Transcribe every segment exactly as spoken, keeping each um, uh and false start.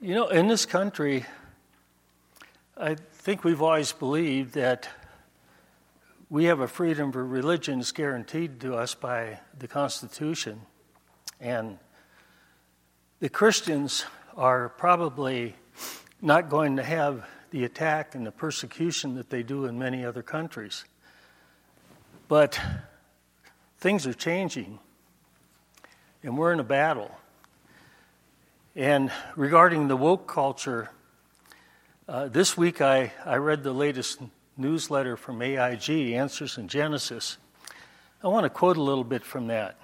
You know, in this country, I think we've always believed that we have a freedom for religion that's guaranteed to us by the Constitution. And the Christians are probably not going to have the attack and the persecution that they do in many other countries. But things are changing, and we're in a battle. And regarding the woke culture, uh, this week I, I read the latest newsletter from A I G, Answers in Genesis. I want to quote a little bit from that.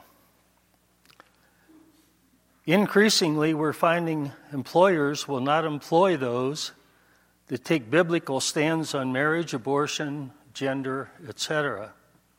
Increasingly, we're finding employers will not employ those that take biblical stands on marriage, abortion, gender, et cetera.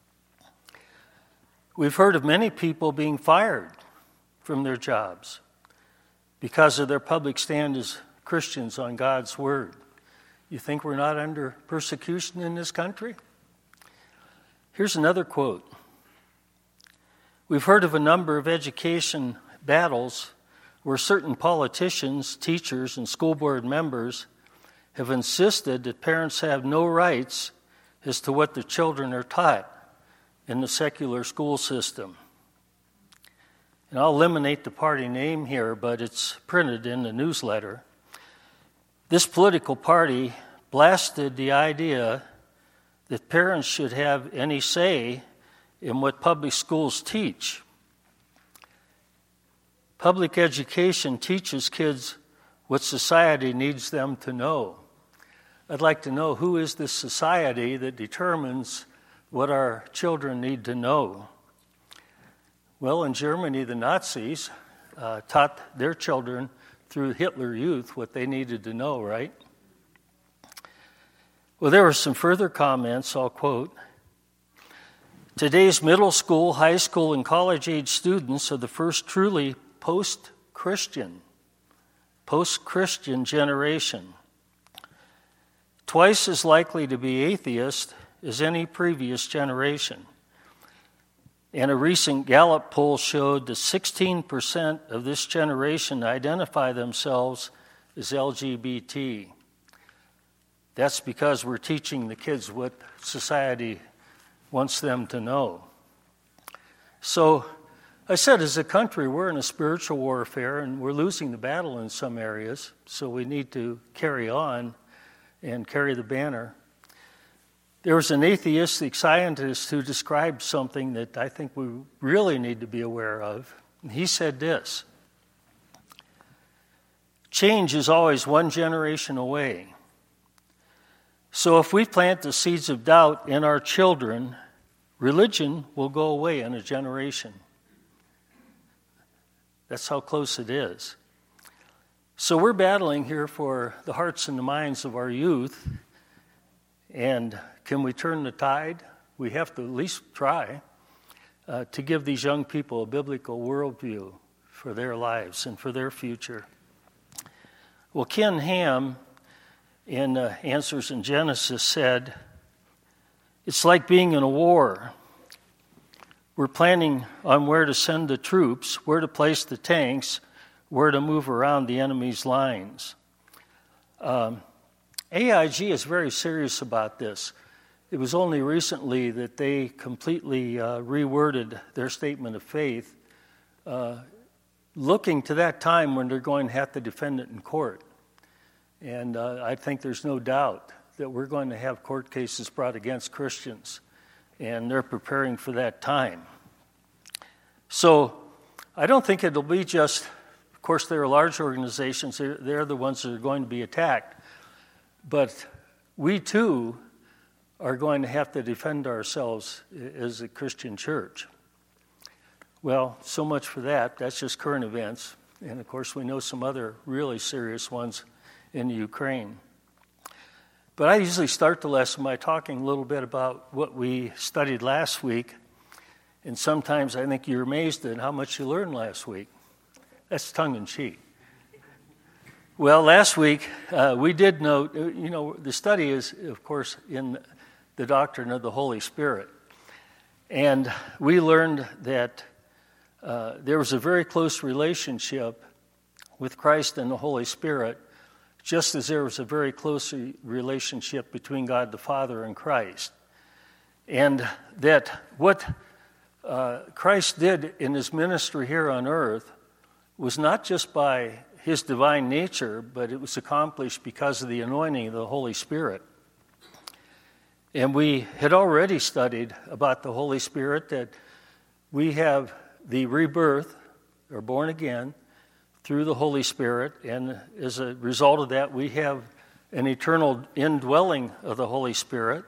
We've heard of many people being fired from their jobs because of their public stand as Christians on God's Word. You think we're not under persecution in this country? Here's another quote. We've heard of a number of education battles where certain politicians, teachers, and school board members have insisted that parents have no rights as to what their children are taught in the secular school system. And I'll eliminate the party name here, but it's printed in the newsletter. This political party blasted the idea that parents should have any say in what public schools teach. Public education teaches kids what society needs them to know. I'd like to know, who is this society that determines what our children need to know? Well, in Germany, the Nazis uh, taught their children through Hitler Youth what they needed to know, right? Well, there were some further comments, I'll quote. Today's middle school, high school, and college-age students are the first truly post-Christian, post-Christian generation. Twice as likely to be atheist as any previous generation. And a recent Gallup poll showed that sixteen percent of this generation identify themselves as L G B T. That's because we're teaching the kids what society wants them to know. So, I said, as a country, we're in a spiritual warfare, and we're losing the battle in some areas, so we need to carry on and carry the banner. There was an atheistic scientist who described something that I think we really need to be aware of. He said this: change is always one generation away. So if we plant the seeds of doubt in our children, religion will go away in a generation. That's how close it is. So we're battling here for the hearts and the minds of our youth. And can we turn the tide? We have to at least try uh, to give these young people a biblical worldview for their lives and for their future. Well, Ken Ham, in uh, Answers in Genesis, said, it's like being in a war. We're planning on where to send the troops, where to place the tanks, where to move around the enemy's lines. Um, A I G is very serious about this. It was only recently that they completely uh, reworded their statement of faith, uh, looking to that time when they're going to have to defend it in court. And uh, I think there's no doubt that we're going to have court cases brought against Christians, and they're preparing for that time. So I don't think it'll be just, of course, there are large organizations, they're, they're the ones that are going to be attacked, but we too are going to have to defend ourselves as a Christian church. Well, so much for that. That's just current events. And of course, we know some other really serious ones in Ukraine. But I usually start the lesson by talking a little bit about what we studied last week. And sometimes I think you're amazed at how much you learned last week. That's tongue-in-cheek. Well, last week uh, we did note, you know, the study is, of course, in the doctrine of the Holy Spirit. And we learned that uh, there was a very close relationship with Christ and the Holy Spirit, just as there was a very close relationship between God the Father and Christ. And that what uh, Christ did in his ministry here on earth was not just by his divine nature, but it was accomplished because of the anointing of the Holy Spirit. And we had already studied about the Holy Spirit, that we have the rebirth, or born again, through the Holy Spirit, and as a result of that, we have an eternal indwelling of the Holy Spirit.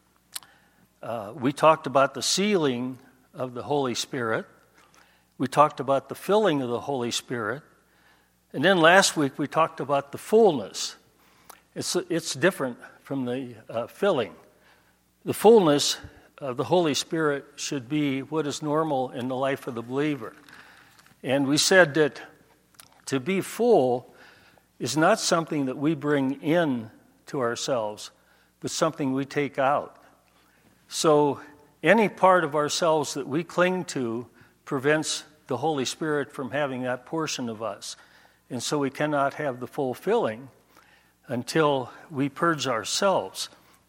Uh, we talked about the sealing of the Holy Spirit. We talked about the filling of the Holy Spirit. And then last week we talked about the fullness. It's, it's different from the uh, filling. The fullness of the Holy Spirit should be what is normal in the life of the believer. And we said that to be full is not something that we bring in to ourselves, but something we take out. So any part of ourselves that we cling to prevents the Holy Spirit from having that portion of us. And so we cannot have the full filling until we purge ourselves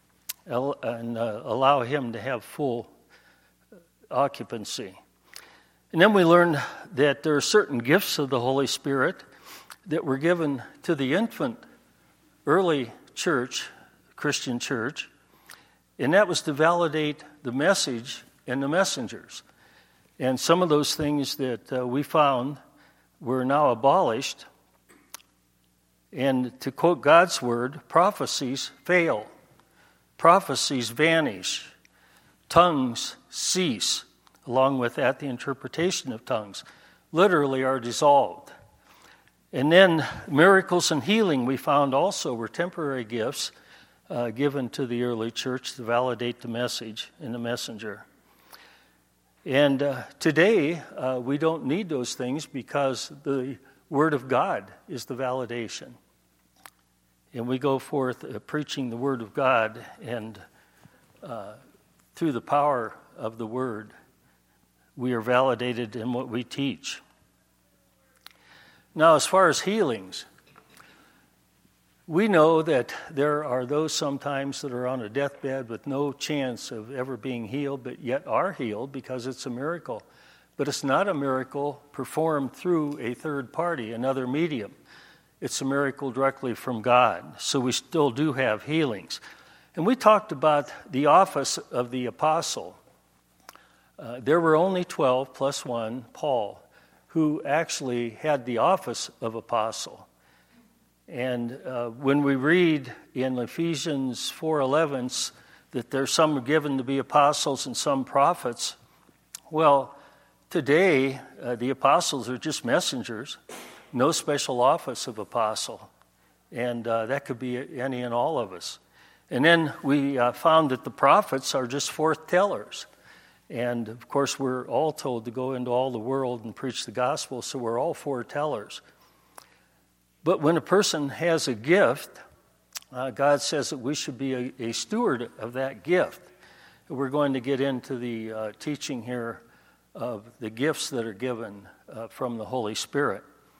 and uh, allow him to have full occupancy. And then we learned that there are certain gifts of the Holy Spirit that were given to the infant early church, Christian church, and that was to validate the message and the messengers. And some of those things that uh, we found were now abolished. And to quote God's word, prophecies fail. Prophecies vanish. Tongues cease. Along with that, the interpretation of tongues literally are dissolved. And then miracles and healing we found also were temporary gifts uh, given to the early church to validate the message and the messenger. And uh, today, uh, we don't need those things because the Word of God is the validation. And we go forth uh, preaching the Word of God, and uh, through the power of the Word, we are validated in what we teach. Now, as far as healings, we know that there are those sometimes that are on a deathbed with no chance of ever being healed, but yet are healed because it's a miracle. But it's not a miracle performed through a third party, another medium. It's a miracle directly from God. So we still do have healings. And we talked about the office of the apostle. Uh, there were only twelve plus one, Paul, who actually had the office of apostle. And uh, when we read in Ephesians four eleven that there's some given to be apostles and some prophets, well, today uh, the apostles are just messengers, no special office of apostle. And uh, that could be any and all of us. And then we uh, found that the prophets are just foretellers. And, of course, we're all told to go into all the world and preach the gospel, so we're all foretellers. But when a person has a gift, uh, God says that we should be a, a steward of that gift. We're going to get into the uh, teaching here of the gifts that are given uh, from the Holy Spirit.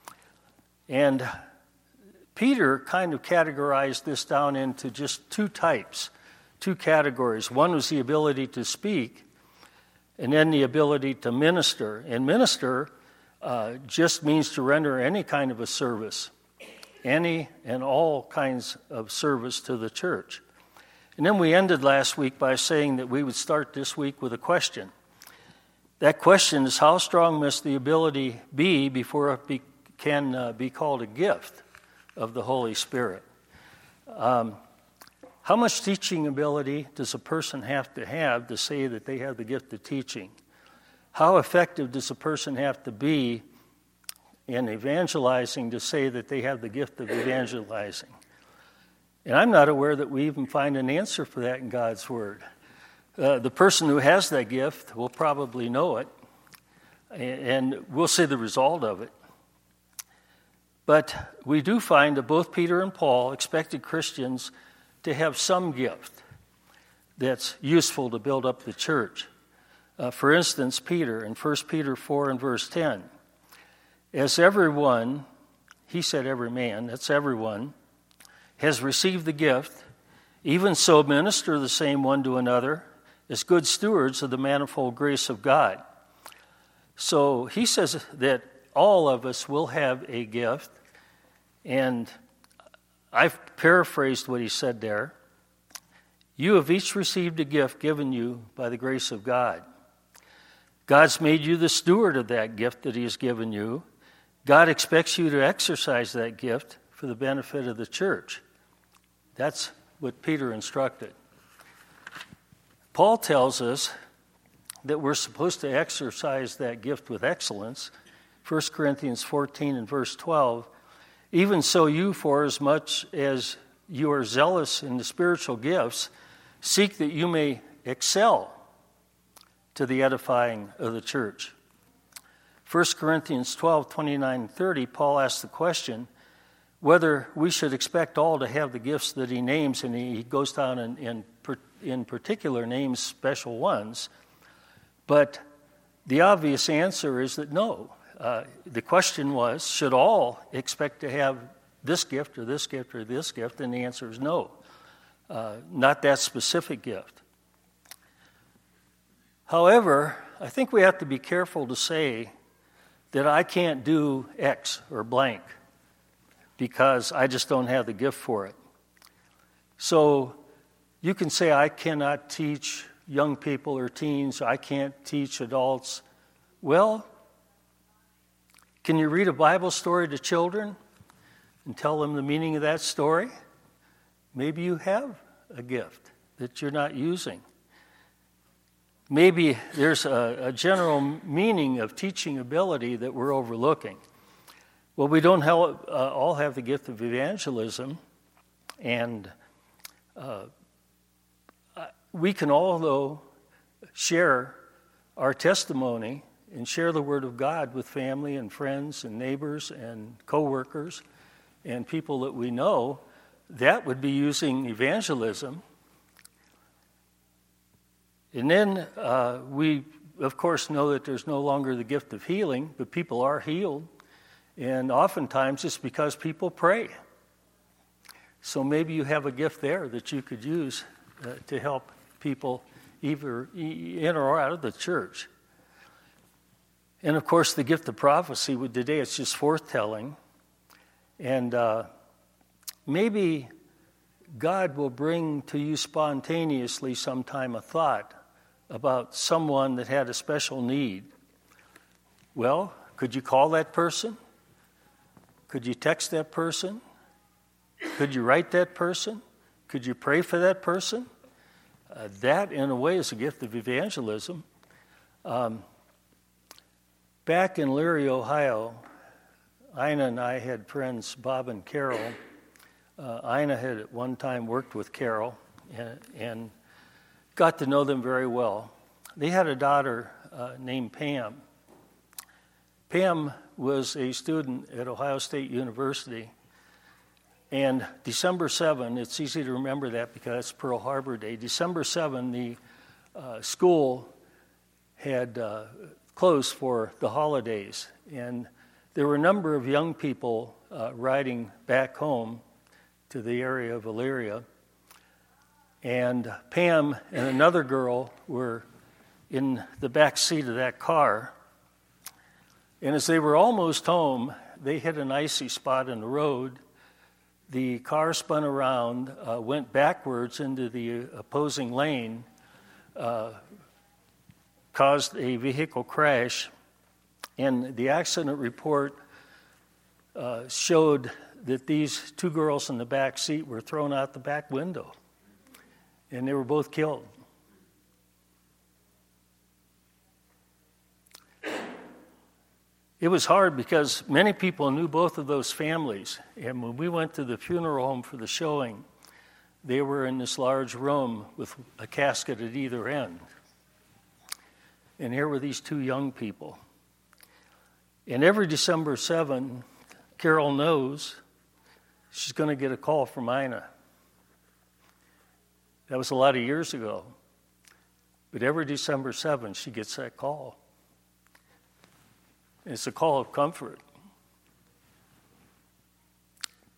And Peter kind of categorized this down into just two types, two categories. One was the ability to speak, and then the ability to minister. And minister uh, just means to render any kind of a service, any and all kinds of service to the church. And then we ended last week by saying that we would start this week with a question. That question is, how strong must the ability be before it be, can uh, be called a gift of the Holy Spirit? Um, How much teaching ability does a person have to have to say that they have the gift of teaching? How effective does a person have to be in evangelizing to say that they have the gift of evangelizing? And I'm not aware that we even find an answer for that in God's Word. Uh, the person who has that gift will probably know it, and we'll see the result of it. But we do find that both Peter and Paul expected Christians to have some gift that's useful to build up the church. Uh, for instance, Peter, in First Peter four and verse ten, as everyone he said every man, that's everyone, has received the gift, even so minister the same one to another as good stewards of the manifold grace of God. So he says that all of us will have a gift, and I've paraphrased what he said there. You have each received a gift given you by the grace of God. God's made you the steward of that gift that he has given you. God expects you to exercise that gift for the benefit of the church. That's what Peter instructed. Paul tells us that we're supposed to exercise that gift with excellence. First Corinthians fourteen and verse twelve, even so you, for as much as you are zealous in the spiritual gifts, seek that you may excel to the edifying of the church. First Corinthians twelve, twenty-nine and thirty, Paul asks the question whether we should expect all to have the gifts that he names, and he goes down and in, in, in particular names special ones. But the obvious answer is that no. Uh, the question was, should all expect to have this gift or this gift or this gift? And the answer is no. Uh, not that specific gift. However, I think we have to be careful to say that I can't do X or blank because I just don't have the gift for it. So you can say I cannot teach young people or teens, I can't teach adults. Well, can you read a Bible story to children and tell them the meaning of that story? Maybe you have a gift that you're not using. Maybe there's a, a general meaning of teaching ability that we're overlooking. Well, we don't have, uh, all have the gift of evangelism, and uh, we can all, though, share our testimony and share the Word of God with family and friends and neighbors and coworkers and people that we know. That would be using evangelism. And then uh, we, of course, know that there's no longer the gift of healing, but people are healed. And oftentimes it's because people pray. So maybe you have a gift there that you could use uh, to help people either in or out of the church. And of course, the gift of prophecy, today it's just forthtelling. And uh, maybe God will bring to you spontaneously sometime a thought about someone that had a special need. Well, could you call that person? Could you text that person? Could you write that person? Could you pray for that person? Uh, that, in a way, is a gift of evangelism. Um, back in Leary, Ohio, Ina and I had friends, Bob and Carol. Uh, Ina had at one time worked with Carol and, and got to know them very well. They had a daughter uh, named Pam. Pam was a student at Ohio State University. And December seventh, it's easy to remember that because it's Pearl Harbor Day. December seventh, the uh, school had uh, closed for the holidays. And there were a number of young people uh, riding back home to the area of Elyria. And Pam and another girl were in the back seat of that car. And as they were almost home, they hit an icy spot in the road. The car spun around, uh, went backwards into the opposing lane, uh, caused a vehicle crash, and the accident report uh, showed that these two girls in the back seat were thrown out the back window, and they were both killed. It was hard because many people knew both of those families. And when we went to the funeral home for the showing, they were in this large room with a casket at either end. And here were these two young people. And every December seventh, Carol knows she's going to get a call from Ina. That was a lot of years ago. But every December seventh, she gets that call. It's a call of comfort.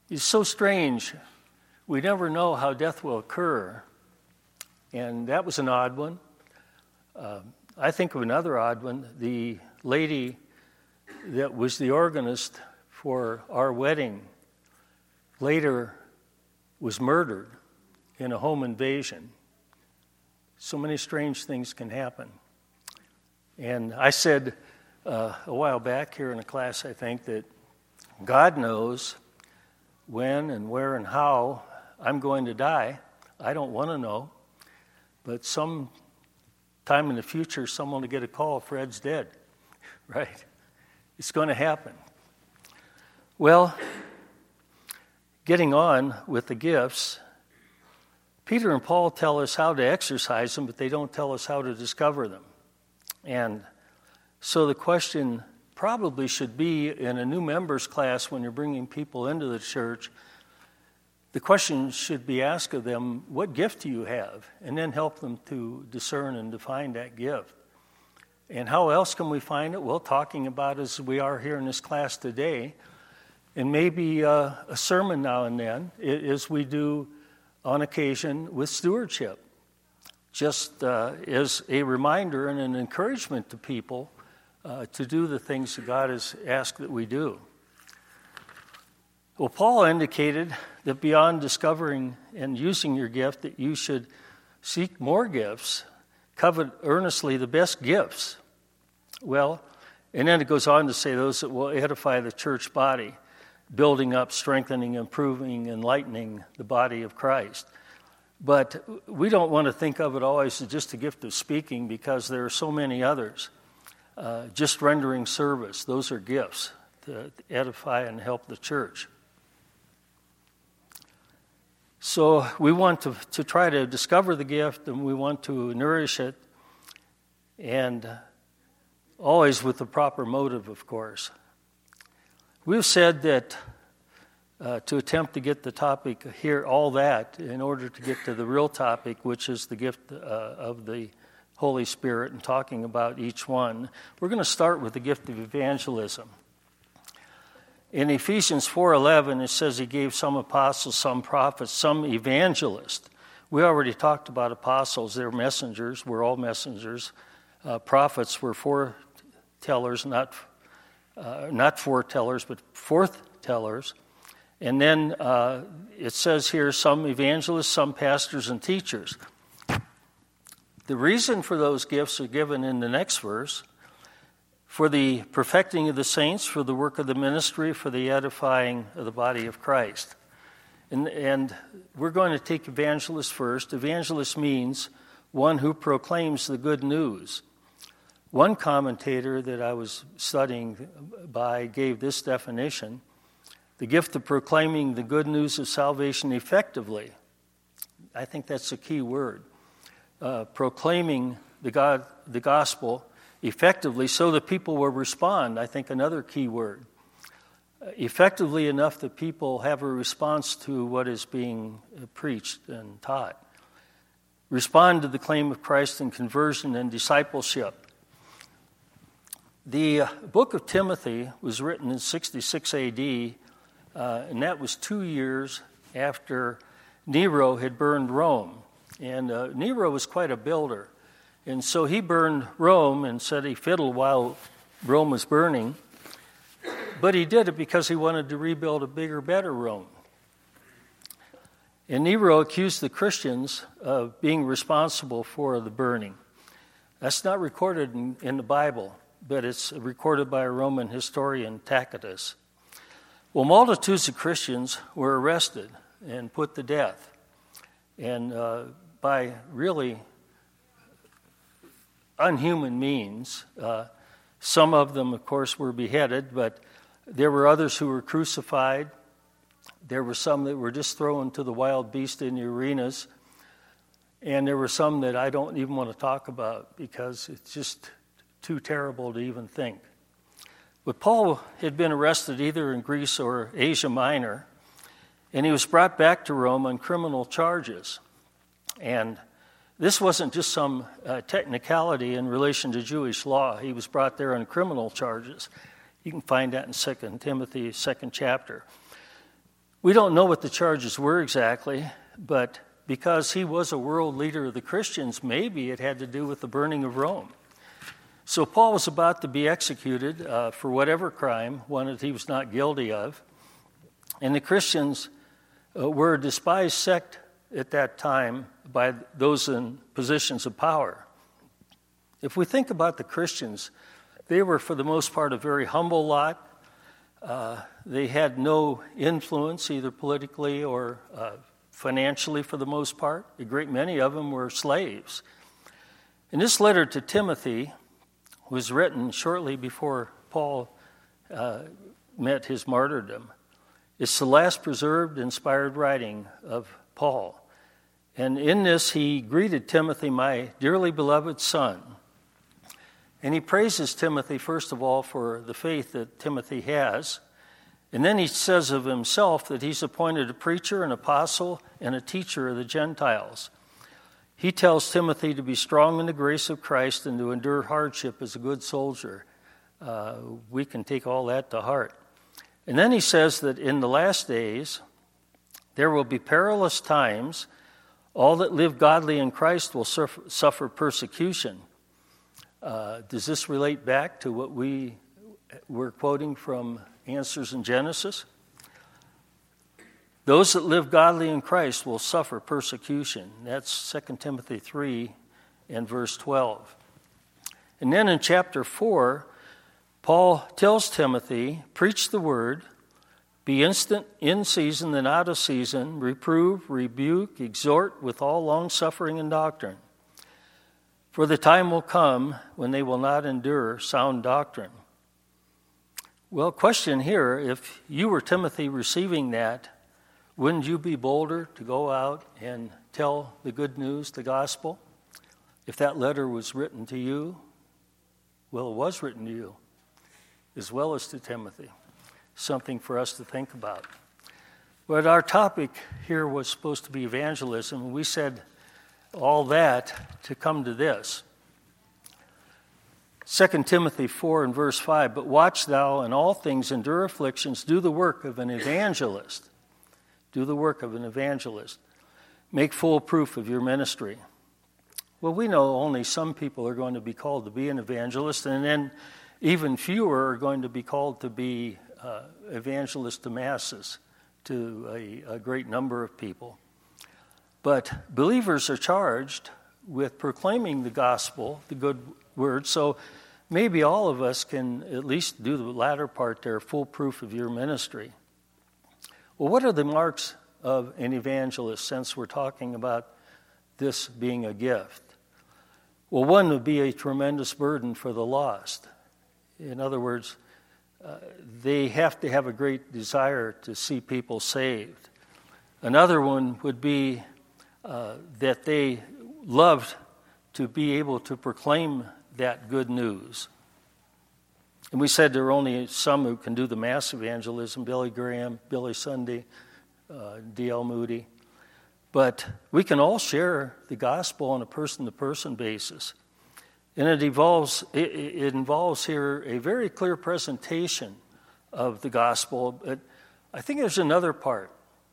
It's so strange. We never know how death will occur. And that was an odd one. Uh, I think of another odd one. The lady that was the organist for our wedding later was murdered in a home invasion. So many strange things can happen. And I said uh, a while back here in a class, I think, that God knows when and where and how I'm going to die. I don't want to know. But some time in the future, someone will get a call, Fred's dead. Right? It's going to happen. Well, getting on with the gifts, Peter and Paul tell us how to exercise them, but they don't tell us how to discover them. And so the question probably should be in a new members class when you're bringing people into the church, the question should be asked of them, what gift do you have? And then help them to discern and define that gift. And how else can we find it? Well, talking about as we are here in this class today, and maybe uh, a sermon now and then, as we do on occasion with stewardship. Just uh, as a reminder and an encouragement to people uh, to do the things that God has asked that we do. Well, Paul indicated that beyond discovering and using your gift, that you should seek more gifts, covet earnestly the best gifts. Well, and then it goes on to say those that will edify the church body, building up, strengthening, improving, enlightening the body of Christ. But we don't want to think of it always as just a gift of speaking, because there are so many others. Uh, just rendering service, those are gifts to edify and help the church. So we want to, to try to discover the gift, and we want to nourish it, and always with the proper motive, of course. We've said that uh, to attempt to get the topic here, all that, in order to get to the real topic, which is the gift uh, of the Holy Spirit, and talking about each one, we're going to start with the gift of evangelism. In Ephesians four eleven, it says he gave some apostles, some prophets, some evangelists. We already talked about apostles. They're messengers. We're all messengers. Uh, prophets were foretellers, not uh, not foretellers, but forthtellers. And then uh, it says here some evangelists, some pastors and teachers. The reason for those gifts are given in the next verse. For the perfecting of the saints, for the work of the ministry, for the edifying of the body of Christ. And, and we're going to take evangelist first. Evangelist means one who proclaims the good news. One commentator that I was studying by gave this definition: the gift of proclaiming the good news of salvation effectively. I think that's a key word. Uh, proclaiming the God, the gospel effectively, so that people will respond. I think another key word. Uh, effectively enough that people have a response to what is being uh, preached and taught. Respond to the claim of Christ in conversion and discipleship. The uh, book of Timothy was written in sixty-six A D, uh, and that was two years after Nero had burned Rome. And uh, Nero was quite a builder. And so he burned Rome and said he fiddled while Rome was burning. But he did it because he wanted to rebuild a bigger, better Rome. And Nero accused the Christians of being responsible for the burning. That's not recorded in, in the Bible, but it's recorded by a Roman historian, Tacitus. Well, multitudes of Christians were arrested and put to death. And uh, by really unhuman means. Uh, some of them, of course, were beheaded, but there were others who were crucified. There were some that were just thrown to the wild beast in the arenas. And there were some that I don't even want to talk about because it's just too terrible to even think. But Paul had been arrested either in Greece or Asia Minor, and he was brought back to Rome on criminal charges. And this wasn't just some uh, technicality in relation to Jewish law. He was brought there on criminal charges. You can find that in Second Timothy, second chapter. We don't know what the charges were exactly, but because he was a world leader of the Christians, maybe it had to do with the burning of Rome. So Paul was about to be executed uh, for whatever crime, one that he was not guilty of. And the Christians uh, were a despised sect at that time by those in positions of power. If we think about the Christians, they were for the most part a very humble lot. Uh, they had no influence either politically or uh, financially for the most part. A great many of them were slaves. And this letter to Timothy was written shortly before Paul uh, met his martyrdom. It's the last preserved, inspired writing of Paul. And in this, he greeted Timothy, my dearly beloved son. And he praises Timothy, first of all, for the faith that Timothy has. And then he says of himself that he's appointed a preacher, an apostle, and a teacher of the Gentiles. He tells Timothy to be strong in the grace of Christ and to endure hardship as a good soldier. Uh, we can take all that to heart. And then he says that in the last days, there will be perilous times. All that live godly in Christ will suffer, suffer persecution. Uh, does this relate back to what we were quoting from Answers in Genesis? Those that live godly in Christ will suffer persecution. That's Second Timothy three and verse twelve. And then in chapter four, Paul tells Timothy, preach the word, be instant in season and out of season, reprove, rebuke, exhort with all longsuffering and doctrine. For the time will come when they will not endure sound doctrine. Well, question here, if you were Timothy receiving that, wouldn't you be bolder to go out and tell the good news, the gospel? If that letter was written to you, well, it was written to you, as well as to Timothy. Something for us to think about. But our topic here was supposed to be evangelism, and we said all that to come to this. Second Timothy four and verse five, but watch thou in all things, endure afflictions, do the work of an evangelist. Do the work of an evangelist. Make full proof of your ministry. Well, we know only some people are going to be called to be an evangelist, and then even fewer are going to be called to be uh, evangelists to masses, to a, a great number of people. But believers are charged with proclaiming the gospel, the good word, so maybe all of us can at least do the latter part there, full proof of your ministry. Well, what are the marks of an evangelist, since we're talking about this being a gift? Well, one would be a tremendous burden for the lost. In other words, uh, they have to have a great desire to see people saved. Another one would be uh, that they loved to be able to proclaim that good news. And we said there are only some who can do the mass evangelism, Billy Graham, Billy Sunday, uh, D L Moody. But we can all share the gospel on a person-to-person basis. And it involves, it, it involves here a very clear presentation of the gospel. But I think there's another part.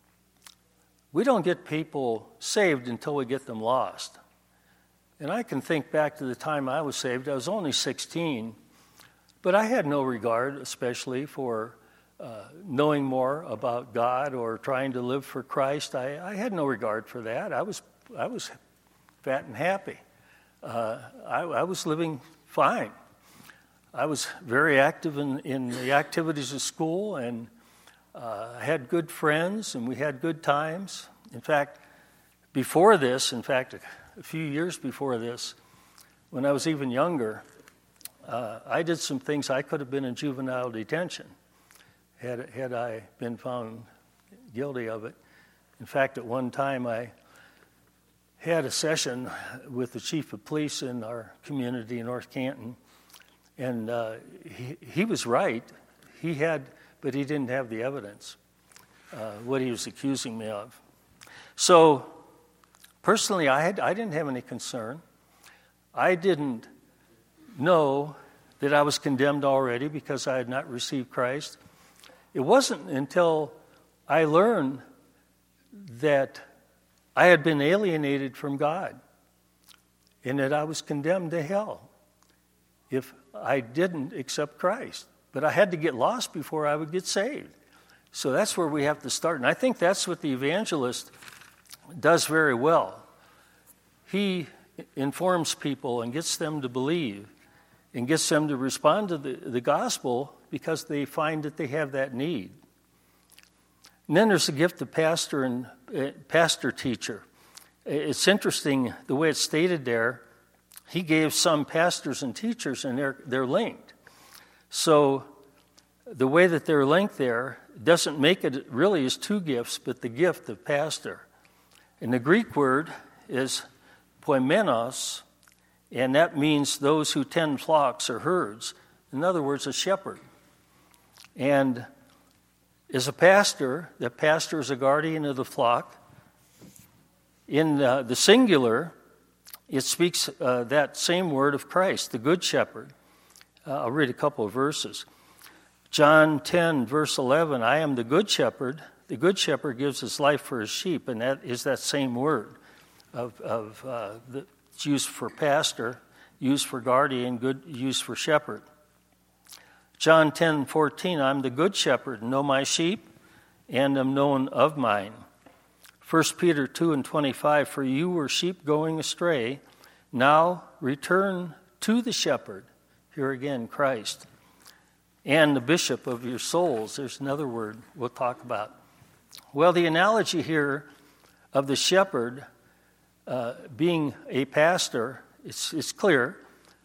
We don't get people saved until we get them lost. And I can think back to the time I was saved. I was only sixteen. But I had no regard, especially for uh, knowing more about God or trying to live for Christ. I, I had no regard for that. I was I was fat and happy. Uh, I, I was living fine. I was very active in, in the activities of school, and uh, I had good friends, and we had good times. In fact, before this, in fact, a, a few years before this, when I was even younger, Uh, I did some things. I could have been in juvenile detention had had I been found guilty of it. In fact, at one time I had a session with the chief of police in our community in North Canton, and uh, he, he was right. He had, but he didn't have the evidence, uh, what he was accusing me of. So, personally, I had I didn't have any concern. I didn't know that I was condemned already because I had not received Christ. It wasn't until I learned that I had been alienated from God and that I was condemned to hell if I didn't accept Christ. But I had to get lost before I would get saved. So that's where we have to start. And I think that's what the evangelist does very well. He informs people and gets them to believe and gets them to respond to the, the gospel because they find that they have that need. And then there's the gift of pastor and uh, pastor teacher. It's interesting the way it's stated there. He gave some pastors and teachers, and they're they're linked. So the way that they're linked there doesn't make it really as two gifts, but the gift of pastor. And the Greek word is poimenos, and that means those who tend flocks or herds. In other words, a shepherd. And as a pastor, the pastor is a guardian of the flock. In uh, the singular, it speaks uh, that same word of Christ, the good shepherd. Uh, I'll read a couple of verses. John ten, verse eleven, I am the good shepherd. The good shepherd gives his life for his sheep, and that is that same word of, of uh, the, it's used for pastor, used for guardian, good used for shepherd. John ten, fourteen, I'm the good shepherd, and know my sheep, and am known of mine. First Peter two and twenty-five, for you were sheep going astray, now return to the shepherd, here again, Christ, and the bishop of your souls. There's another word we'll talk about. Well, the analogy here of the shepherd uh, being a pastor, it's, it's clear.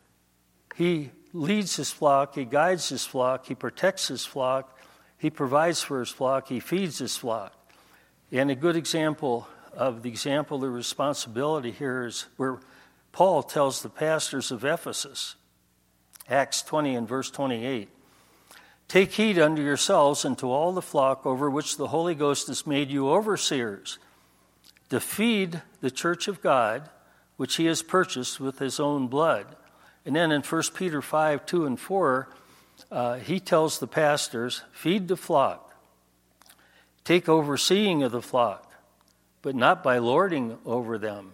He leads his flock, he guides his flock, he protects his flock, he provides for his flock, he feeds his flock. And a good example of the example of the responsibility here is where Paul tells the pastors of Ephesus, Acts twenty and verse twenty-eight, take heed unto yourselves and to all the flock over which the Holy Ghost has made you overseers, to feed the church of God, which he has purchased with his own blood. And then in First Peter five, two and four, uh, he tells the pastors, feed the flock, take overseeing of the flock, but not by lording over them,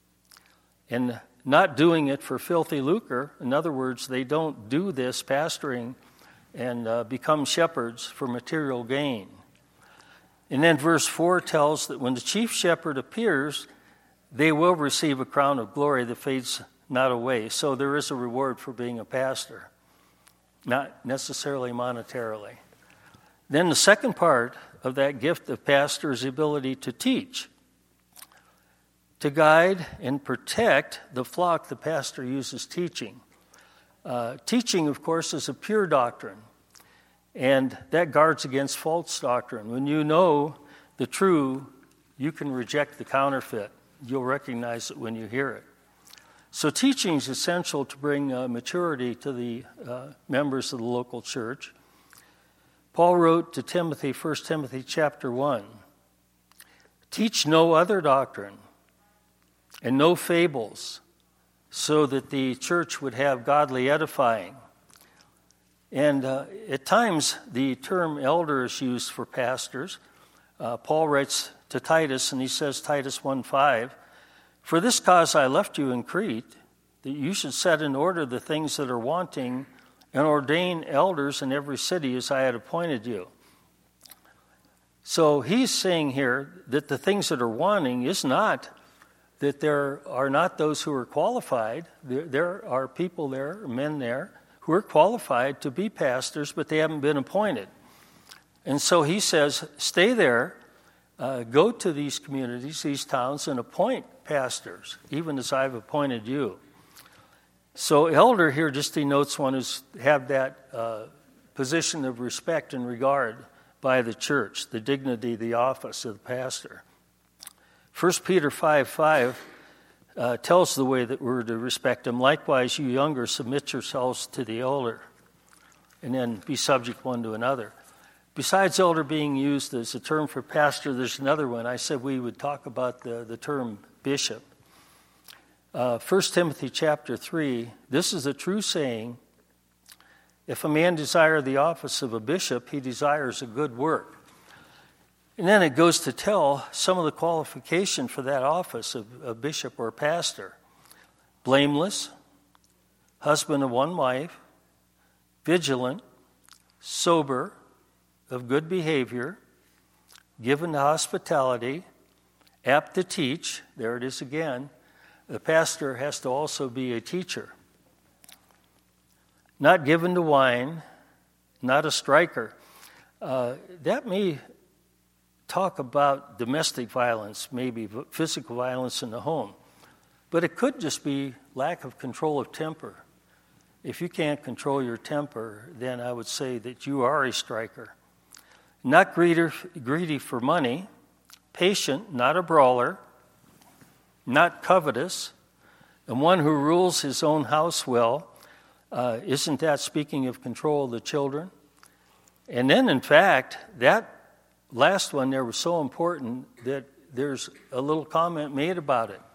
and not doing it for filthy lucre. In other words, they don't do this pastoring and uh, become shepherds for material gain. And then verse four tells that when the chief shepherd appears, they will receive a crown of glory that fades not away. So there is a reward for being a pastor, not necessarily monetarily. Then the second part of that gift of pastor is the ability to teach, to guide and protect the flock the pastor uses teaching. Uh, teaching, of course, is a pure doctrine, and that guards against false doctrine. When you know the true, you can reject the counterfeit. You'll recognize it when you hear it. So teaching is essential to bring uh, maturity to the uh, members of the local church. Paul wrote to Timothy, First Timothy chapter one, teach no other doctrine and no fables, so that the church would have godly edifying. And uh, at times, the term elder is used for pastors. Uh, Paul writes to Titus, and he says, Titus one five, for this cause I left you in Crete, that you should set in order the things that are wanting, and ordain elders in every city as I had appointed you. So he's saying here that the things that are wanting is not that there are not those who are qualified. There, there are people there, men there, who are qualified to be pastors, but they haven't been appointed. And so he says, stay there, uh, go to these communities, these towns, and appoint pastors, even as I've appointed you. So elder here just denotes one who's have that uh, position of respect and regard by the church, the dignity, the office of the pastor. First Peter five five uh, tells the way that we're to respect him. Likewise, you younger, submit yourselves to the elder, and then be subject one to another. Besides elder being used as a term for pastor, there's another one. I said we would talk about the, the term bishop. Uh, First Timothy chapter three, this is a true saying, if a man desire the office of a bishop, he desires a good work. And then it goes to tell some of the qualification for that office of a bishop or pastor. Blameless, husband of one wife, vigilant, sober, of good behavior, given to hospitality, apt to teach. There it is again. The pastor has to also be a teacher. Not given to wine, not a striker. Uh, that may talk about domestic violence, maybe physical violence in the home. But it could just be lack of control of temper. If you can't control your temper, then I would say that you are a striker. Not greedy, greedy for money, patient, not a brawler, not covetous, and one who rules his own house well. Uh, isn't that speaking of control of the children? And then, in fact, that last one there was so important that there's a little comment made about it.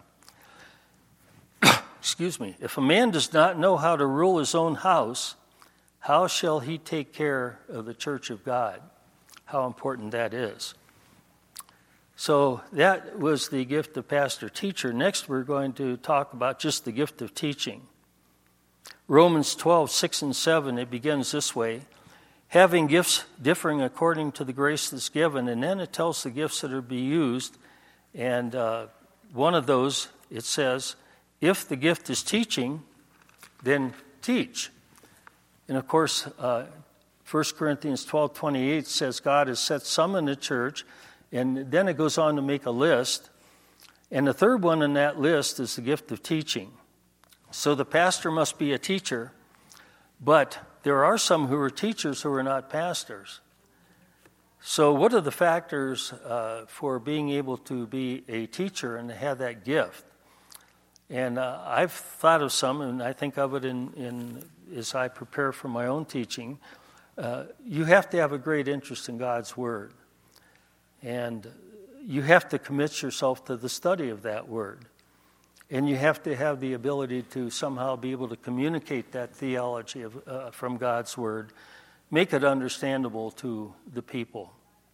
Excuse me. If a man does not know how to rule his own house, how shall he take care of the church of God? How important that is. So that was the gift of pastor-teacher. Next, we're going to talk about just the gift of teaching. Romans twelve, six and seven, it begins this way. Having gifts differing according to the grace that's given, and then it tells the gifts that are to be used. And uh, one of those, it says, if the gift is teaching, then teach. And of course, uh, First Corinthians twelve twenty-eight says God has set some in the church, and then it goes on to make a list. And the third one in that list is the gift of teaching. So the pastor must be a teacher, but there are some who are teachers who are not pastors. So what are the factors uh, for being able to be a teacher and to have that gift? And uh, I've thought of some, and I think of it in, in as I prepare for my own teaching. Uh, you have to have a great interest in God's Word. And you have to commit yourself to the study of that Word. And you have to have the ability to somehow be able to communicate that theology of, uh, from God's Word, make it understandable to the people.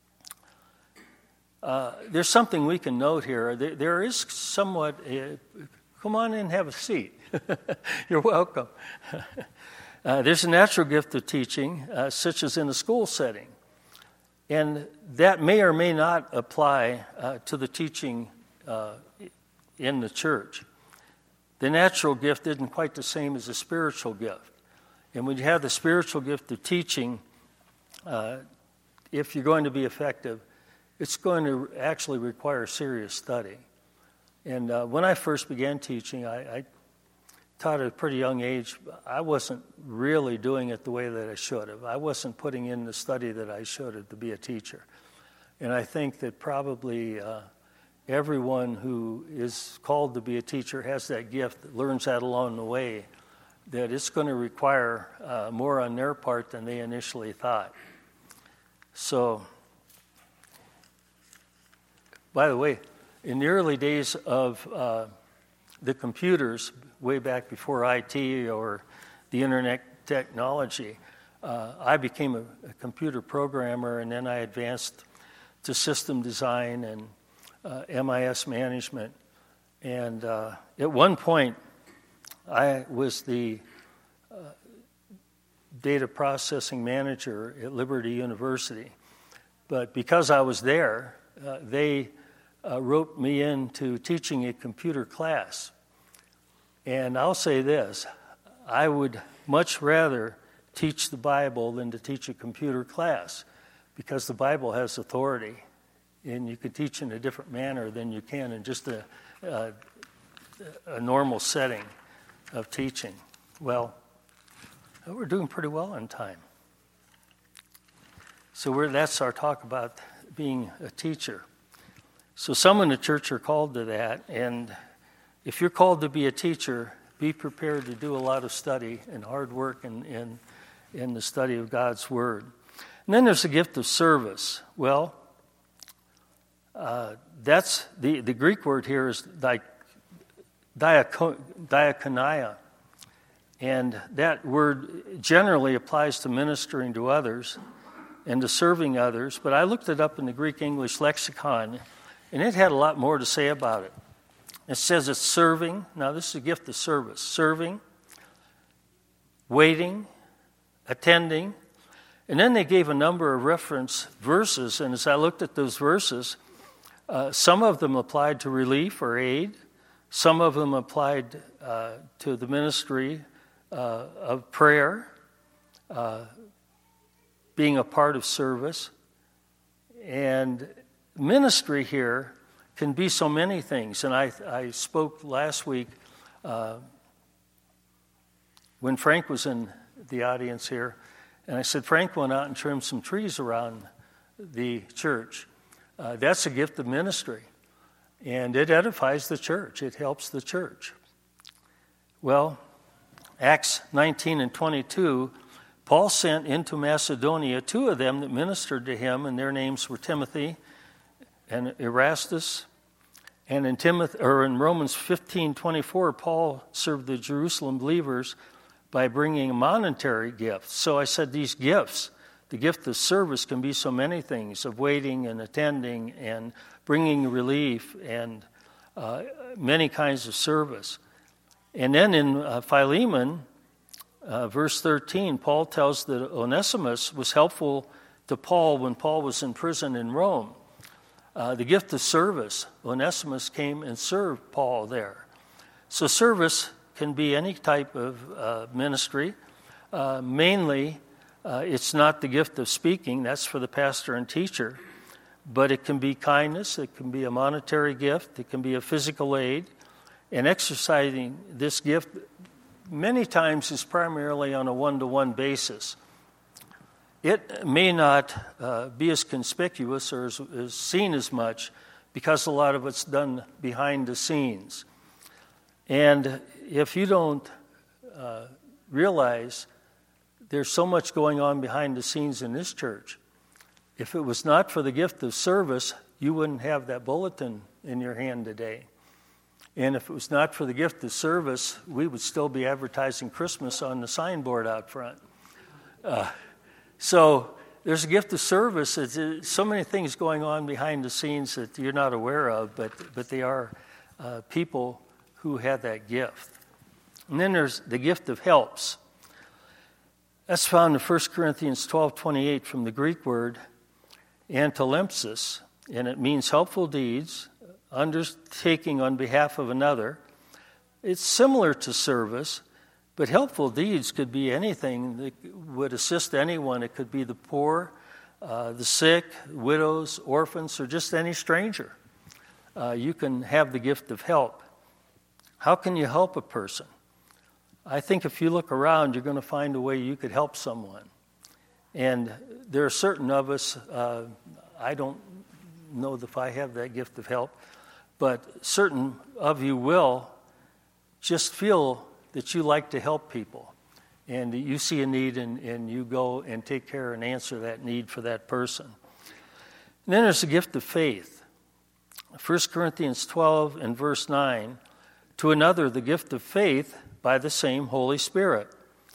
Uh, there's something we can note here. There, there is somewhat... A, Come on in and have a seat. You're welcome. uh, there's a natural gift of teaching, uh, such as in a school setting. And that may or may not apply uh, to the teaching uh, in the church. The natural gift isn't quite the same as the spiritual gift. And when you have the spiritual gift of teaching, uh, if you're going to be effective, it's going to actually require serious study. And uh, when I first began teaching, I, I taught at a pretty young age. I wasn't really doing it the way that I should have. I wasn't putting in the study that I should have to be a teacher. And I think that probably uh, everyone who is called to be a teacher has that gift, learns that along the way, that it's going to require uh, more on their part than they initially thought. So, by the way, in the early days of uh, the computers, way back before I T or the internet technology, uh, I became a, a computer programmer, and then I advanced to system design and uh, M I S management. And uh, at one point, I was the uh, data processing manager at Liberty University. But because I was there, uh, they Uh, roped me into teaching a computer class. And I'll say this, I would much rather teach the Bible than to teach a computer class, because the Bible has authority, and you can teach in a different manner than you can in just a, a, a normal setting of teaching. Well, we're doing pretty well on time. So we're, that's our talk about being a teacher. So some in the church are called to that, and if you're called to be a teacher, be prepared to do a lot of study and hard work in, in, in the study of God's Word. And then there's the gift of service. Well, uh, that's the, the Greek word here is di, diako, diakonia, and that word generally applies to ministering to others, and to serving others, but I looked it up in the Greek English lexicon, and it had a lot more to say about it. It says it's serving. Now, this is a gift of service. Serving, waiting, attending. And then they gave a number of reference verses, and as I looked at those verses, uh, some of them applied to relief or aid. Some of them applied uh, to the ministry uh, of prayer, uh, being a part of service. And ministry here can be so many things. And I, I spoke last week uh, when Frank was in the audience here, and I said, Frank went out and trimmed some trees around the church. Uh, that's a gift of ministry. And it edifies the church. It helps the church. Well, Acts nineteen and twenty-two, Paul sent into Macedonia two of them that ministered to him, and their names were Timothy and Erastus. And in Timothy, or in Romans fifteen twenty-four, Paul served the Jerusalem believers by bringing a monetary gift. So I said these gifts, the gift of service can be so many things, of waiting and attending and bringing relief and uh, many kinds of service. And then in uh, Philemon, uh, verse thirteen, Paul tells that Onesimus was helpful to Paul when Paul was in prison in Rome. Uh, the gift of service, Onesimus came and served Paul there. So service can be any type of uh, ministry. Uh, mainly, uh, it's not the gift of speaking. That's for the pastor and teacher. But it can be kindness. It can be a monetary gift. It can be a physical aid. And exercising this gift many times is primarily on a one-to-one basis. It may not uh, be as conspicuous or as, as seen as much because a lot of it's done behind the scenes. And if you don't uh, realize there's so much going on behind the scenes in this church, if it was not for the gift of service, you wouldn't have that bulletin in your hand today. And if it was not for the gift of service, we would still be advertising Christmas on the signboard out front. Uh, so there's a gift of service. It's, it's so many things going on behind the scenes that you're not aware of, but, but they are uh, people who have that gift. And then there's the gift of helps. That's found in First Corinthians twelve twenty-eight from the Greek word antolempsis, and it means helpful deeds, undertaking on behalf of another. It's similar to service, but helpful deeds could be anything that would assist anyone. It could be the poor, uh, the sick, widows, orphans, or just any stranger. Uh, you can have the gift of help. How can you help a person? I think if you look around, you're going to find a way you could help someone. And there are certain of us, uh, I don't know if I have that gift of help, but certain of you will just feel that you like to help people. And you see a need and, and you go and take care and answer that need for that person. And then there's the gift of faith. First Corinthians twelve and verse nine, to another the gift of faith by the same Holy Spirit.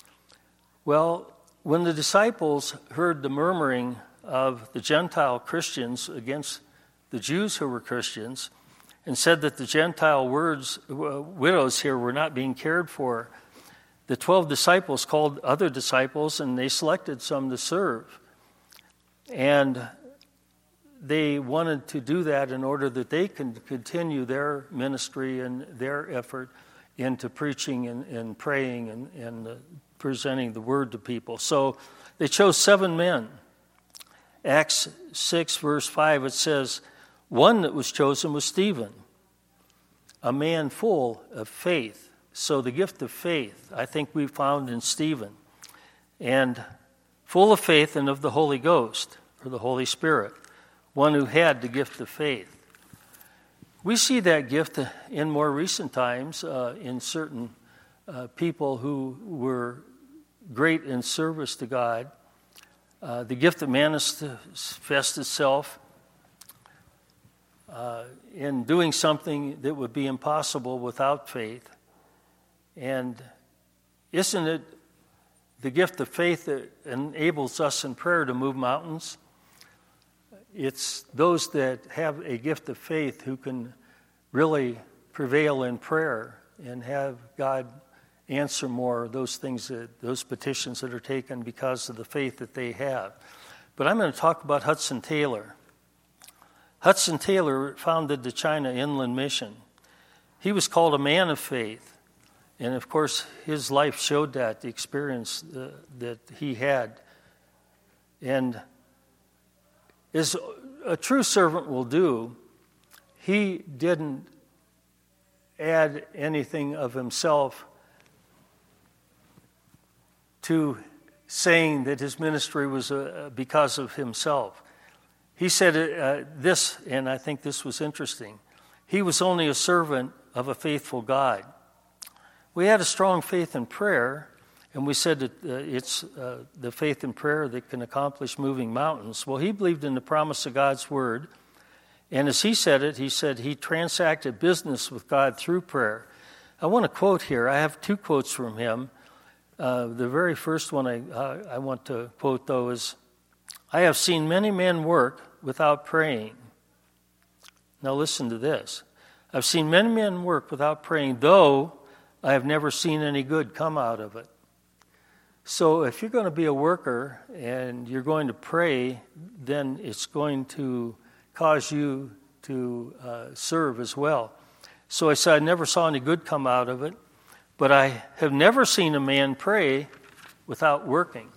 Well, when the disciples heard the murmuring of the Gentile Christians against the Jews who were Christians and said that the Gentile words, uh, widows here were not being cared for, the twelve disciples called other disciples and they selected some to serve. And they wanted to do that in order that they can continue their ministry and their effort into preaching and, and praying and, and uh, presenting the word to people. So they chose seven men. Acts six, verse five, it says, one that was chosen was Stephen, a man full of faith. So the gift of faith, I think we found in Stephen. And full of faith and of the Holy Ghost, or the Holy Spirit, one who had the gift of faith. We see that gift in more recent times uh, in certain uh, people who were great in service to God. Uh, the gift that manifests itself uh, in doing something that would be impossible without faith. And isn't it the gift of faith that enables us in prayer to move mountains. It's those that have a gift of faith who can really prevail in prayer and have God answer more of those things, that, those petitions that are taken because of the faith that they have. But I'm going to talk about Hudson Taylor. Hudson Taylor founded the China Inland Mission. He was called a man of faith. And of course, his life showed that, the experience uh, that he had. And as a true servant will do, he didn't add anything of himself to saying that his ministry was uh, because of himself. He said uh, this, and I think this was interesting. He was only a servant of a faithful God. We had a strong faith in prayer, and we said that uh, it's uh, the faith in prayer that can accomplish moving mountains. Well, he believed in the promise of God's word, and as he said it, he said he transacted business with God through prayer. I want to quote here. I have two quotes from him. Uh, the very first one I, uh, I want to quote, though, is, "I have seen many men work without praying." Now listen to this. "I've seen many men work without praying, though I have never seen any good come out of it." So if you're going to be a worker and you're going to pray, then it's going to cause you to uh, serve as well. So I said, I never saw any good come out of it, but I have never seen a man pray without working.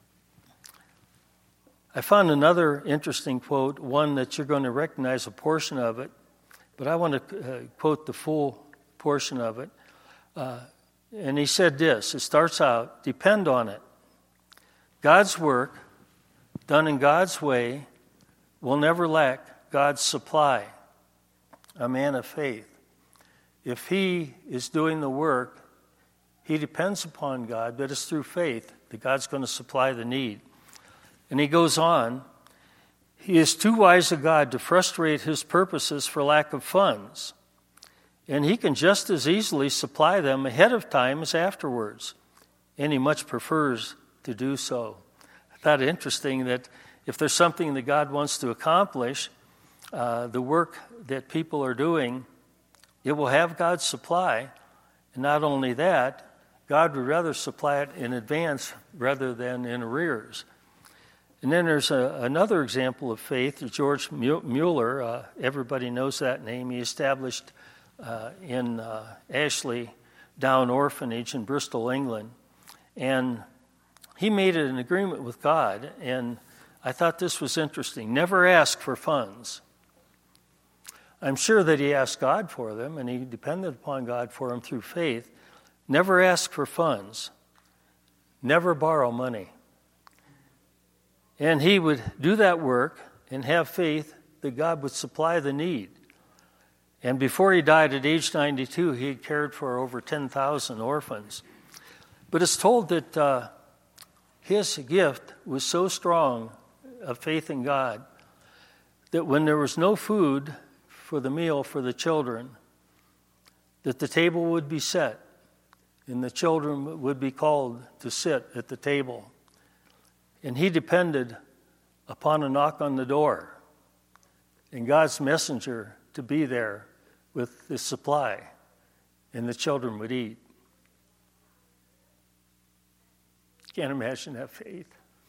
I found another interesting quote, one that you're going to recognize a portion of it, but I want to uh, quote the full portion of it. Uh, and he said this, it starts out, "Depend on it. God's work, done in God's way, will never lack God's supply." A man of faith. If he is doing the work, he depends upon God, but it's through faith that God's going to supply the need. And he goes on, "He is too wise a God to frustrate his purposes for lack of funds. And he can just as easily supply them ahead of time as afterwards. And he much prefers to do so." I thought it interesting that if there's something that God wants to accomplish, uh, the work that people are doing, it will have God's supply. And not only that, God would rather supply it in advance rather than in arrears. And then there's a, another example of faith, George Mueller. Uh, everybody knows that name. He established Uh, in uh, Ashley Down Orphanage in Bristol, England. And he made an agreement with God, and I thought this was interesting. Never ask for funds. I'm sure that he asked God for them, and he depended upon God for them through faith. Never ask for funds. Never borrow money. And he would do that work and have faith that God would supply the need. And before he died at age ninety-two, he had cared for over ten thousand orphans. But it's told that uh, his gift was so strong of faith in God that when there was no food for the meal for the children, that the table would be set and the children would be called to sit at the table. And he depended upon a knock on the door and God's messenger to be there with the supply, and the children would eat. Can't imagine that faith.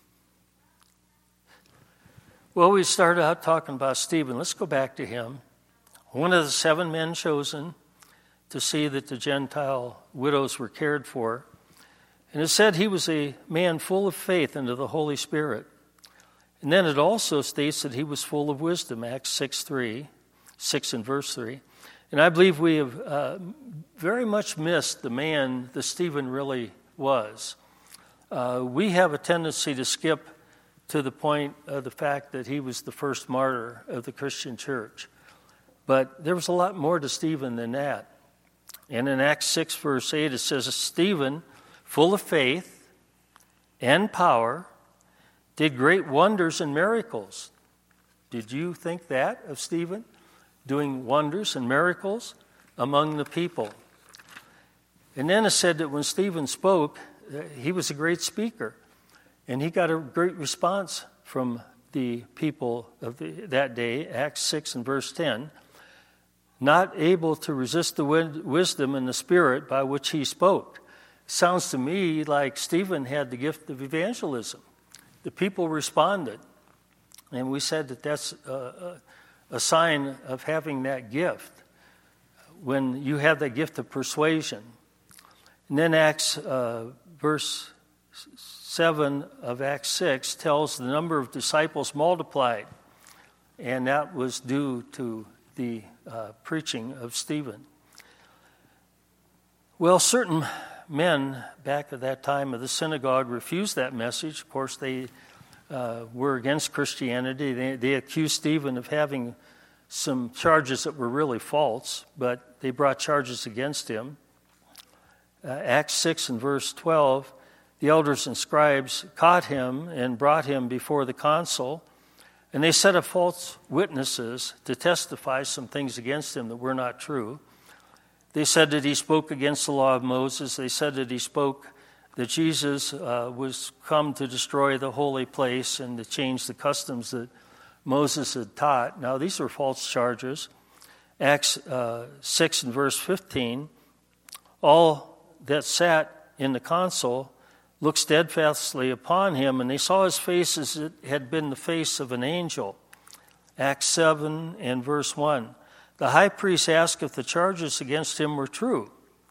Well, we started out talking about Stephen. Let's go back to him. One of the seven men chosen to see that the Gentile widows were cared for. And it said he was a man full of faith into the Holy Spirit. And then it also states that he was full of wisdom, Acts six three, six and verse three. And I believe we have uh, very much missed the man that Stephen really was. Uh, we have a tendency to skip to the point of the fact that he was the first martyr of the Christian church. But there was a lot more to Stephen than that. And in Acts six, verse eight, it says, "Stephen, full of faith and power, did great wonders and miracles." Did you think that of Stephen? Doing wonders and miracles among the people. And then it said that when Stephen spoke, uh, he was a great speaker, and he got a great response from the people of the, that day, Acts six and verse ten. Not able to resist the wisdom and the spirit by which he spoke. Sounds to me like Stephen had the gift of evangelism. The people responded, and we said that that's a, a sign of having that gift, when you have that gift of persuasion. And then Acts, uh, verse seven of Acts six tells the number of disciples multiplied, and that was due to the uh, preaching of Stephen. Well, certain men back at that time of the synagogue refused that message. Of course, they uh, were against Christianity. They, they accused Stephen of having some charges that were really false, but they brought charges against him. Uh, Acts six and verse twelve, the elders and scribes caught him and brought him before the council, and they set up false witnesses to testify some things against him that were not true. They said that he spoke against the law of Moses. They said that he spoke that Jesus uh, was come to destroy the holy place and to change the customs that Moses had taught. Now, these are false charges. Acts uh, six and verse fifteen, all that sat in the council looked steadfastly upon him, and they saw his face as it had been the face of an angel. Acts seven and verse one, the high priest asked if the charges against him were true.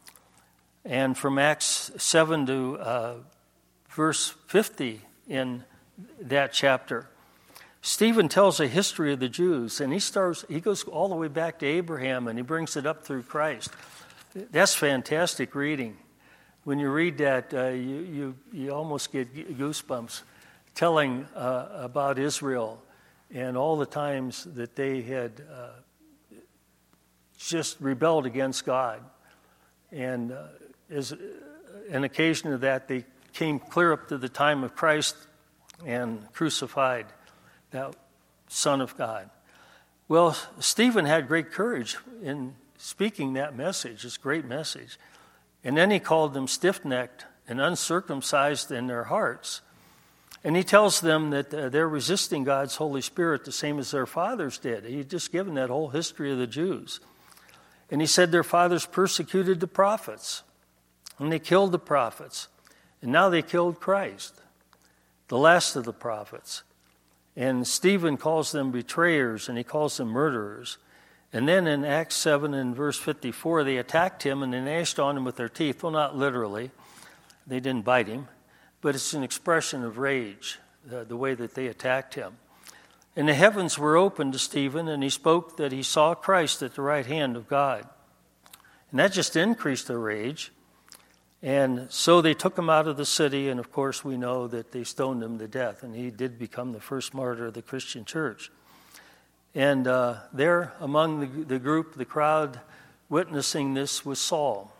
And from Acts seven to uh, verse fifty in that chapter, Stephen tells a history of the Jews, and he starts. He goes all the way back to Abraham, and he brings it up through Christ. That's fantastic reading. When you read that, uh, you, you you almost get goosebumps, telling uh, about Israel and all the times that they had uh, just rebelled against God. And uh, as an occasion of that, they came clear up to the time of Christ and crucified that Son of God. Well, Stephen had great courage in speaking that message, this great message. And then he called them stiff-necked and uncircumcised in their hearts. And he tells them that uh, they're resisting God's Holy Spirit the same as their fathers did. He'd just given that whole history of the Jews. And he said their fathers persecuted the prophets, and they killed the prophets. And now they killed Christ, the last of the prophets. And Stephen calls them betrayers, and he calls them murderers. And then in Acts seven and verse fifty-four, they attacked him and they gnashed on him with their teeth. Well, not literally. They didn't bite him. But it's an expression of rage, the, the way that they attacked him. And the heavens were opened to Stephen, and he spoke that he saw Christ at the right hand of God. And that just increased their rage. And so they took him out of the city, and of course we know that they stoned him to death, and he did become the first martyr of the Christian church. And uh, there among the, the group, the crowd witnessing this was Saul.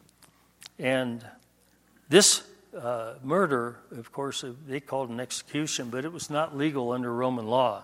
And this uh, murder, of course, they called an execution, but it was not legal under Roman law.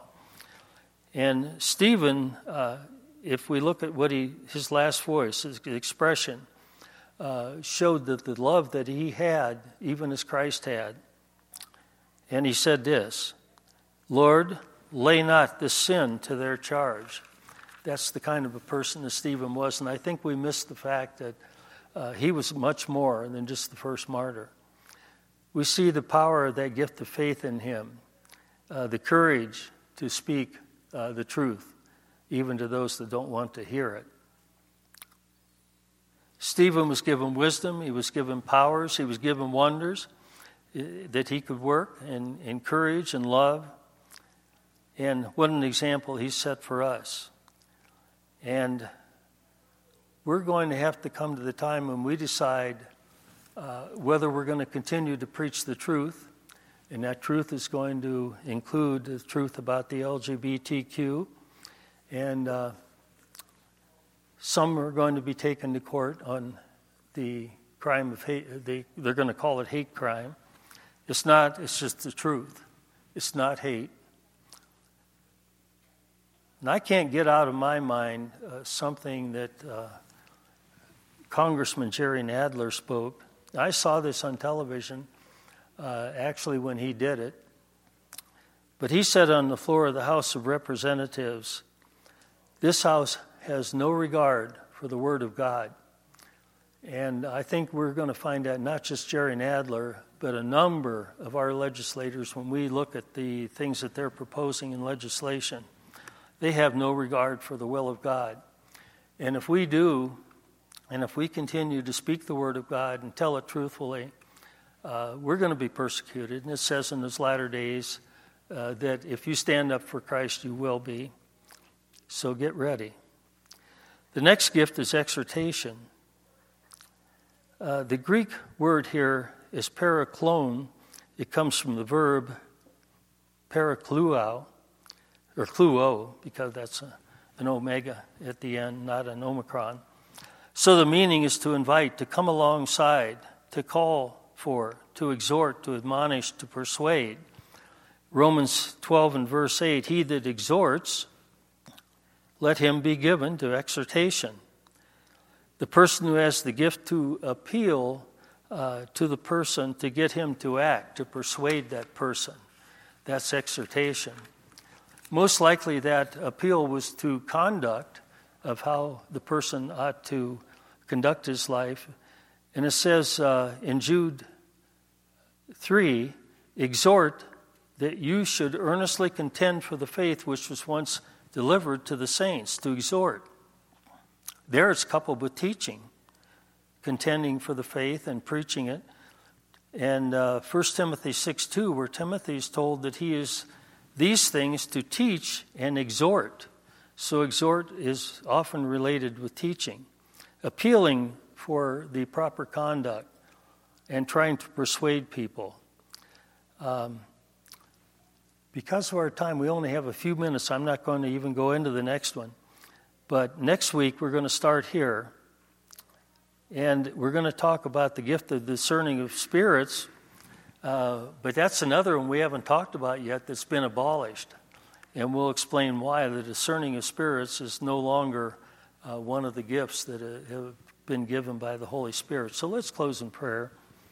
And Stephen, uh, if we look at what he, his last voice, his expression, uh, showed that the love that he had, even as Christ had. And he said this, Lord, lay not this sin to their charge. That's the kind of a person that Stephen was, and I think we missed the fact that uh, he was much more than just the first martyr. We see the power of that gift of faith in him, uh, the courage to speak uh, the truth, even to those that don't want to hear it. Stephen was given wisdom, he was given powers, he was given wonders uh, that he could work, and, and courage and love. And what an example he set for us. And we're going to have to come to the time when we decide uh, whether we're going to continue to preach the truth, and that truth is going to include the truth about the L G B T Q. And uh, some are going to be taken to court on the crime of hate. They, they're going to call it hate crime. It's not, it's just the truth. It's not hate. And I can't get out of my mind uh, something that uh, Congressman Jerry Nadler spoke I saw this on television, uh, actually, when he did it. But he said on the floor of the House of Representatives, this House has no regard for the Word of God. And I think we're going to find that not just Jerry Nadler, but a number of our legislators, when we look at the things that they're proposing in legislation, they have no regard for the will of God. And if we do, and if we continue to speak the Word of God and tell it truthfully, uh, we're going to be persecuted. And it says in those latter days uh, that if you stand up for Christ, you will be. So get ready. The next gift is exhortation. Uh, the Greek word here is paraklon. It comes from the verb parakluo, or kluo, because that's a, an omega at the end, not an omicron. So the meaning is to invite, to come alongside, to call for, to exhort, to admonish, to persuade. Romans twelve and verse eight, he that exhorts, let him be given to exhortation. The person who has the gift to appeal uh, to the person to get him to act, to persuade that person, that's exhortation. Most likely that appeal was to conduct of how the person ought to conduct his life. And it says uh, in Jude three, exhort that you should earnestly contend for the faith which was once delivered to the saints, to exhort. There it's coupled with teaching, contending for the faith and preaching it. And uh, First Timothy six two, where Timothy is told that he is these things to teach and exhort. So exhort is often related with teaching, appealing for the proper conduct and trying to persuade people. Um, because of our time, we only have a few minutes. I'm not going to even go into the next one. But next week, we're going to start here. And we're going to talk about the gift of discerning of spirits. Uh, but that's another one we haven't talked about yet that's been abolished. And we'll explain why the discerning of spirits is no longer uh, one of the gifts that uh, have been given by the Holy Spirit. So let's close in prayer.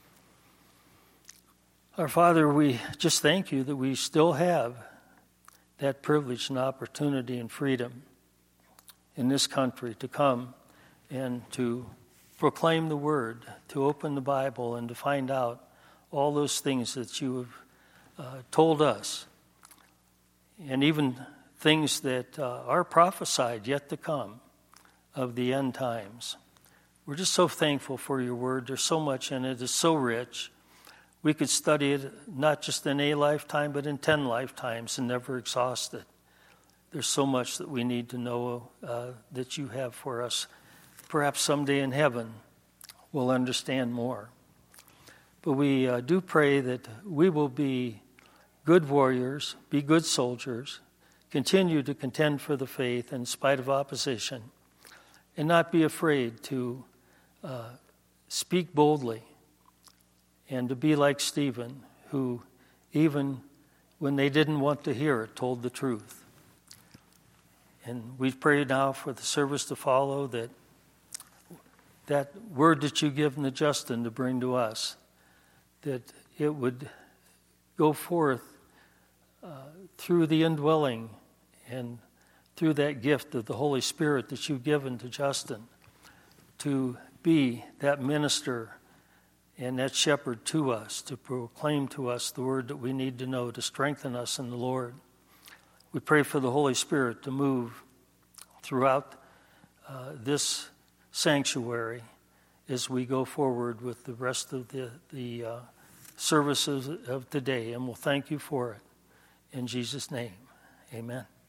Our Father, we just thank you that we still have that privilege and opportunity and freedom in this country to come and to proclaim the Word, to open the Bible and to find out all those things that you have uh, told us, and even things that uh, are prophesied yet to come of the end times. We're just so thankful for your Word. There's so much in it. It's so rich. We could study it not just in a lifetime, but in ten lifetimes and never exhaust it. There's so much that we need to know uh, that you have for us. Perhaps someday in heaven we'll understand more. But we uh, do pray that we will be good warriors, be good soldiers, continue to contend for the faith in spite of opposition, and not be afraid to uh, speak boldly and to be like Stephen, who even when they didn't want to hear it, told the truth. And we pray now for the service to follow, that that word that you give to Justin to bring to us, that it would go forth uh, through the indwelling and through that gift of the Holy Spirit that you've given to Justin to be that minister and that shepherd to us, to proclaim to us the word that we need to know to strengthen us in the Lord. We pray for the Holy Spirit to move throughout uh, this sanctuary as we go forward with the rest of the, the uh, services of today. And we'll thank you for it. In Jesus' name, amen.